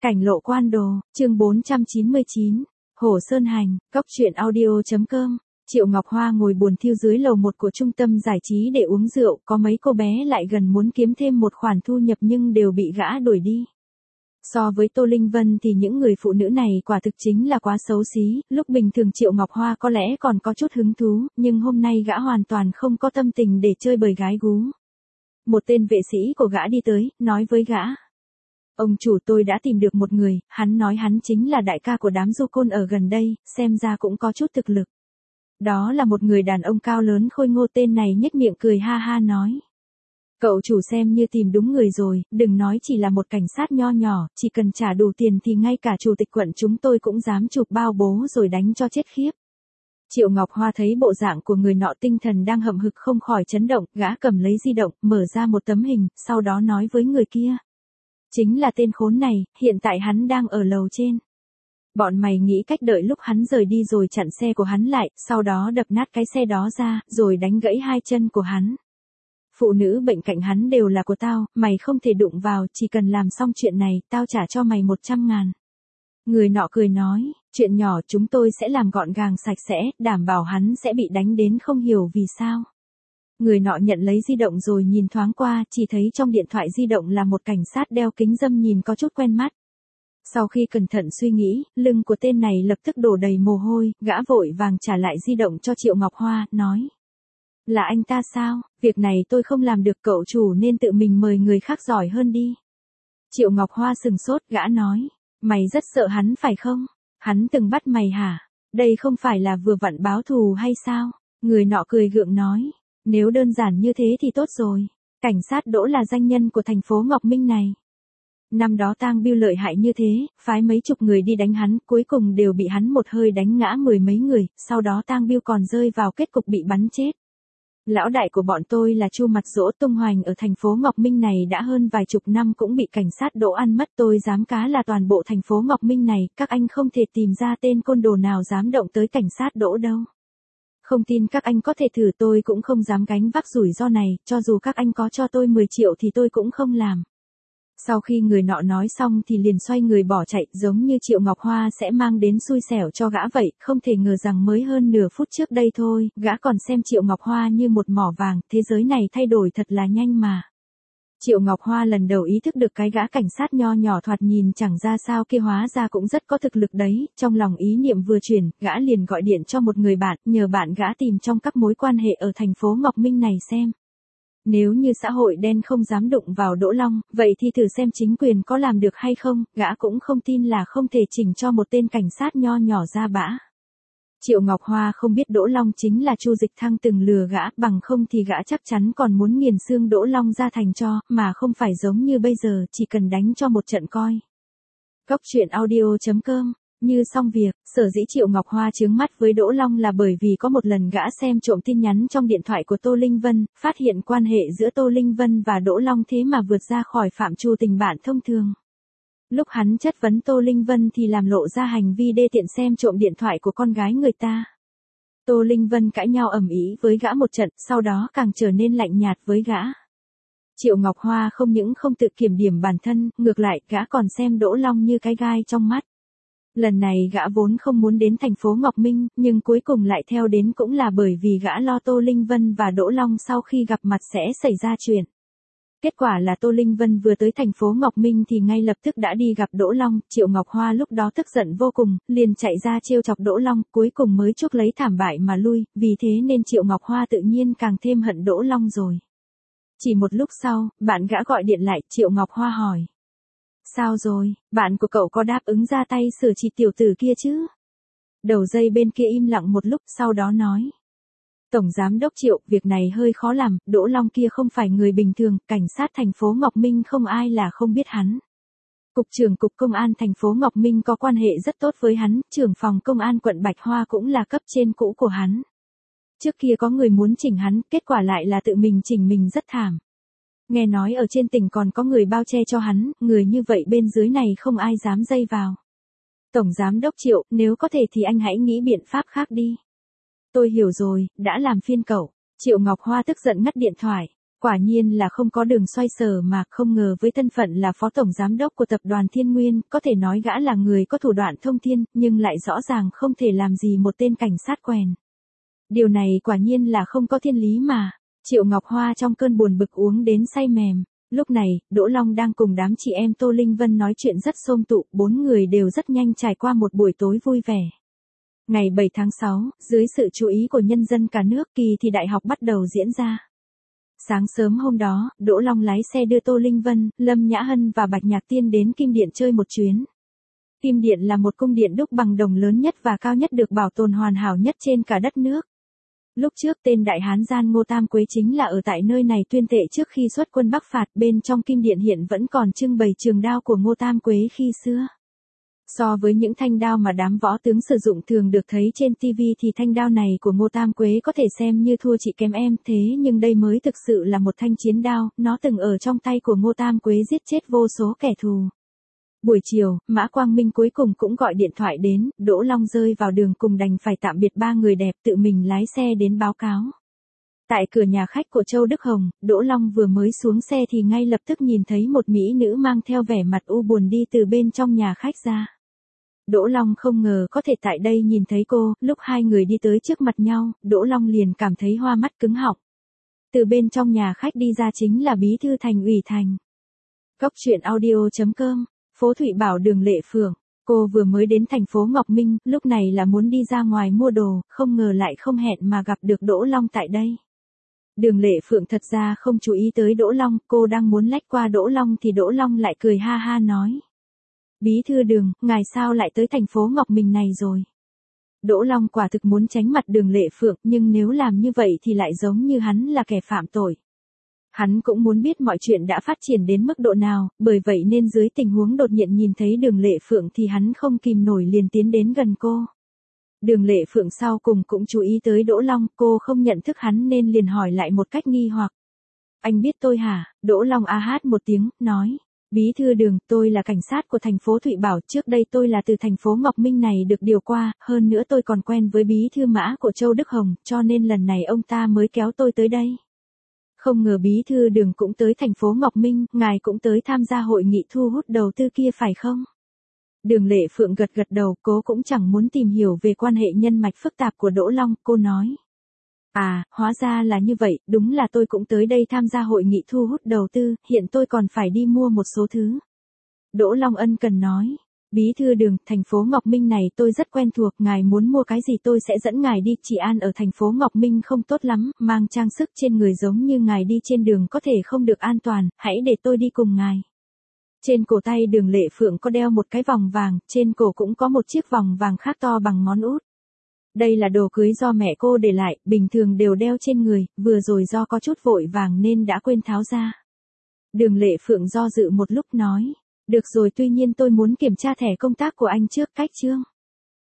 Cảnh lộ quan đồ, chương 499, Hồ Sơn Hành, Cóc truyện audio.com. Triệu Ngọc Hoa ngồi buồn thiu dưới lầu 1 của trung tâm giải trí để uống rượu, có mấy cô bé lại gần muốn kiếm thêm một khoản thu nhập nhưng đều bị gã đuổi đi. So với Tô Linh Vân thì những người phụ nữ này quả thực chính là quá xấu xí, lúc bình thường Triệu Ngọc Hoa có lẽ còn có chút hứng thú, nhưng hôm nay gã hoàn toàn không có tâm tình để chơi bời gái gú. Một tên vệ sĩ của gã đi tới, nói với gã. Ông chủ, tôi đã tìm được một người, hắn nói hắn chính là đại ca của đám du côn ở gần đây, xem ra cũng có chút thực lực. Đó là một người đàn ông cao lớn khôi ngô, tên này nhếch miệng cười ha ha nói. Cậu chủ xem như tìm đúng người rồi, đừng nói chỉ là một cảnh sát nho nhỏ, chỉ cần trả đủ tiền thì ngay cả chủ tịch quận chúng tôi cũng dám chụp bao bố rồi đánh cho chết khiếp. Triệu Ngọc Hoa thấy bộ dạng của người nọ tinh thần đang hậm hực không khỏi chấn động, gã cầm lấy di động, mở ra một tấm hình, sau đó nói với người kia. Chính là tên khốn này, hiện tại hắn đang ở lầu trên. Bọn mày nghĩ cách đợi lúc hắn rời đi rồi chặn xe của hắn lại, sau đó đập nát cái xe đó ra, rồi đánh gãy hai chân của hắn. Phụ nữ bệnh cạnh hắn đều là của tao, mày không thể đụng vào, chỉ cần làm xong chuyện này, tao trả cho mày 100.000. Người nọ cười nói, chuyện nhỏ chúng tôi sẽ làm gọn gàng sạch sẽ, đảm bảo hắn sẽ bị đánh đến không hiểu vì sao. Người nọ nhận lấy di động rồi nhìn thoáng qua, chỉ thấy trong điện thoại di động là một cảnh sát đeo kính râm nhìn có chút quen mắt. Sau khi cẩn thận suy nghĩ, lưng của tên này lập tức đổ đầy mồ hôi, gã vội vàng trả lại di động cho Triệu Ngọc Hoa, nói. Là anh ta sao, việc này tôi không làm được, cậu chủ nên tự mình mời người khác giỏi hơn đi. Triệu Ngọc Hoa sừng sốt, gã nói. Mày rất sợ hắn phải không? Hắn từng bắt mày hả? Đây không phải là vừa vặn báo thù hay sao? Người nọ cười gượng nói. Nếu đơn giản như thế thì tốt rồi. Cảnh sát Đỗ là danh nhân của thành phố Ngọc Minh này. Năm đó Tang Biêu lợi hại như thế, phái mấy chục người đi đánh hắn, cuối cùng đều bị hắn một hơi đánh ngã mười mấy người, sau đó Tang Biêu còn rơi vào kết cục bị bắn chết. Lão đại của bọn tôi là Chu Mặt Dỗ tung hoành ở thành phố Ngọc Minh này đã hơn vài chục năm cũng bị cảnh sát Đỗ ăn mất, tôi dám cá là toàn bộ thành phố Ngọc Minh này, các anh không thể tìm ra tên côn đồ nào dám động tới cảnh sát Đỗ đâu. Không tin các anh có thể thử, tôi cũng không dám gánh vác rủi ro này, cho dù các anh có cho tôi 10 triệu thì tôi cũng không làm. Sau khi người nọ nói xong thì liền xoay người bỏ chạy, giống như Triệu Ngọc Hoa sẽ mang đến xui xẻo cho gã vậy, không thể ngờ rằng mới hơn nửa phút trước đây thôi, gã còn xem Triệu Ngọc Hoa như một mỏ vàng, thế giới này thay đổi thật là nhanh mà. Triệu Ngọc Hoa lần đầu ý thức được cái gã cảnh sát nho nhỏ thoạt nhìn chẳng ra sao kia hóa ra cũng rất có thực lực đấy, trong lòng ý niệm vừa chuyển, gã liền gọi điện cho một người bạn, nhờ bạn gã tìm trong các mối quan hệ ở thành phố Ngọc Minh này xem. Nếu như xã hội đen không dám đụng vào Đỗ Long, vậy thì thử xem chính quyền có làm được hay không, gã cũng không tin là không thể chỉnh cho một tên cảnh sát nho nhỏ ra bã. Triệu Ngọc Hoa không biết Đỗ Long chính là Chu Dịch Thăng từng lừa gã, bằng không thì gã chắc chắn còn muốn nghiền xương Đỗ Long ra thành tro, mà không phải giống như bây giờ, chỉ cần đánh cho một trận coi. Cóc truyện audio.com. Như xong việc, sở dĩ Triệu Ngọc Hoa chướng mắt với Đỗ Long là bởi vì có một lần gã xem trộm tin nhắn trong điện thoại của Tô Linh Vân, phát hiện quan hệ giữa Tô Linh Vân và Đỗ Long thế mà vượt ra khỏi phạm trù tình bạn thông thường. Lúc hắn chất vấn Tô Linh Vân thì làm lộ ra hành vi đê tiện xem trộm điện thoại của con gái người ta. Tô Linh Vân cãi nhau ầm ĩ với gã một trận, sau đó càng trở nên lạnh nhạt với gã. Triệu Ngọc Hoa không những không tự kiểm điểm bản thân, ngược lại gã còn xem Đỗ Long như cái gai trong mắt. Lần này gã vốn không muốn đến thành phố Ngọc Minh, nhưng cuối cùng lại theo đến cũng là bởi vì gã lo Tô Linh Vân và Đỗ Long sau khi gặp mặt sẽ xảy ra chuyện. Kết quả là Tô Linh Vân vừa tới thành phố Ngọc Minh thì ngay lập tức đã đi gặp Đỗ Long, Triệu Ngọc Hoa lúc đó tức giận vô cùng, liền chạy ra trêu chọc Đỗ Long, cuối cùng mới chuốc lấy thảm bại mà lui, vì thế nên Triệu Ngọc Hoa tự nhiên càng thêm hận Đỗ Long rồi. Chỉ một lúc sau, bạn gã gọi điện lại, Triệu Ngọc Hoa hỏi. Sao rồi, bạn của cậu có đáp ứng ra tay xử trị tiểu tử kia chứ? Đầu dây bên kia im lặng một lúc, sau đó nói. Tổng giám đốc Triệu, việc này hơi khó làm, Đỗ Long kia không phải người bình thường, cảnh sát thành phố Ngọc Minh không ai là không biết hắn. Cục trưởng Cục Công an thành phố Ngọc Minh có quan hệ rất tốt với hắn, trưởng phòng công an quận Bạch Hoa cũng là cấp trên cũ của hắn. Trước kia có người muốn chỉnh hắn, kết quả lại là tự mình chỉnh mình rất thảm. Nghe nói ở trên tỉnh còn có người bao che cho hắn, người như vậy bên dưới này không ai dám dây vào. Tổng giám đốc Triệu, nếu có thể thì anh hãy nghĩ biện pháp khác đi. Tôi hiểu rồi, đã làm phiền cậu. Triệu Ngọc Hoa tức giận ngắt điện thoại. Quả nhiên là không có đường xoay sở mà, không ngờ với thân phận là phó tổng giám đốc của tập đoàn Thiên Nguyên, có thể nói gã là người có thủ đoạn thông thiên, nhưng lại rõ ràng không thể làm gì một tên cảnh sát quèn. Điều này quả nhiên là không có thiên lý mà. Triệu Ngọc Hoa trong cơn buồn bực uống đến say mềm. Lúc này, Đỗ Long đang cùng đám chị em Tô Linh Vân nói chuyện rất xôm tụ, 4 người đều rất nhanh trải qua một buổi tối vui vẻ. Ngày 7 tháng 6, dưới sự chú ý của nhân dân cả nước, kỳ thi đại học bắt đầu diễn ra. Sáng sớm hôm đó, Đỗ Long lái xe đưa Tô Linh Vân, Lâm Nhã Hân và Bạch Nhạc Tiên đến Kim Điện chơi một chuyến. Kim Điện là một cung điện đúc bằng đồng lớn nhất và cao nhất được bảo tồn hoàn hảo nhất trên cả đất nước. Lúc trước tên đại hán gian Ngô Tam Quế chính là ở tại nơi này tuyên tệ trước khi xuất quân Bắc phạt, bên trong Kim Điện hiện vẫn còn trưng bày trường đao của Ngô Tam Quế khi xưa. So với những thanh đao mà đám võ tướng sử dụng thường được thấy trên TV thì thanh đao này của Ngô Tam Quế có thể xem như thua chị kém em, thế nhưng đây mới thực sự là một thanh chiến đao, nó từng ở trong tay của Ngô Tam Quế giết chết vô số kẻ thù. Buổi chiều, Mã Quang Minh cuối cùng cũng gọi điện thoại đến, Đỗ Long rơi vào đường cùng đành phải tạm biệt ba người đẹp, tự mình lái xe đến báo cáo. Tại cửa nhà khách của Châu Đức Hồng, Đỗ Long vừa mới xuống xe thì ngay lập tức nhìn thấy một mỹ nữ mang theo vẻ mặt u buồn đi từ bên trong nhà khách ra. Đỗ Long không ngờ có thể tại đây nhìn thấy cô, lúc hai người đi tới trước mặt nhau, Đỗ Long liền cảm thấy hoa mắt cứng họng. Từ bên trong nhà khách đi ra chính là bí thư thành ủy thành. Cốc truyện audio.com, phố Thụy Bảo đường Lệ Phượng. Cô vừa mới đến thành phố Ngọc Minh, lúc này là muốn đi ra ngoài mua đồ, không ngờ lại không hẹn mà gặp được Đỗ Long tại đây. Đường Lệ Phượng thật ra không chú ý tới Đỗ Long, cô đang muốn lách qua Đỗ Long thì Đỗ Long lại cười ha ha nói. Bí thư Đường, ngài sao lại tới thành phố Ngọc Minh này rồi? Đỗ Long quả thực muốn tránh mặt Đường Lệ Phượng, nhưng nếu làm như vậy thì lại giống như hắn là kẻ phạm tội. Hắn cũng muốn biết mọi chuyện đã phát triển đến mức độ nào, bởi vậy nên dưới tình huống đột nhiên nhìn thấy Đường Lệ Phượng thì hắn không kìm nổi liền tiến đến gần cô. Đường Lệ Phượng sau cùng cũng chú ý tới Đỗ Long, cô không nhận thức hắn nên liền hỏi lại một cách nghi hoặc. Anh biết tôi hả? Đỗ Long a hát một tiếng, nói. Bí thư Đường, tôi là cảnh sát của thành phố Thụy Bảo, trước đây tôi là từ thành phố Ngọc Minh này được điều qua, hơn nữa tôi còn quen với bí thư Mã của Châu Đức Hồng, cho nên lần này ông ta mới kéo tôi tới đây. Không ngờ bí thư Đường cũng tới thành phố Ngọc Minh, ngài cũng tới tham gia hội nghị thu hút đầu tư kia phải không? Đường Lệ Phượng gật gật đầu, cô cũng chẳng muốn tìm hiểu về quan hệ nhân mạch phức tạp của Đỗ Long, cô nói. À, hóa ra là như vậy, đúng là tôi cũng tới đây tham gia hội nghị thu hút đầu tư, hiện tôi còn phải đi mua một số thứ. Đỗ Long ân cần nói. Bí thư Đường, thành phố Ngọc Minh này tôi rất quen thuộc, ngài muốn mua cái gì tôi sẽ dẫn ngài đi, trị an ở thành phố Ngọc Minh không tốt lắm, mang trang sức trên người giống như ngài đi trên đường có thể không được an toàn, hãy để tôi đi cùng ngài. Trên cổ tay Đường Lệ Phượng có đeo một cái vòng vàng, trên cổ cũng có một chiếc vòng vàng khác to bằng ngón út. Đây là đồ cưới do mẹ cô để lại, bình thường đều đeo trên người, vừa rồi do có chút vội vàng nên đã quên tháo ra. Đường Lệ Phượng do dự một lúc nói. Được rồi, tuy nhiên tôi muốn kiểm tra thẻ công tác của anh trước, cách chương.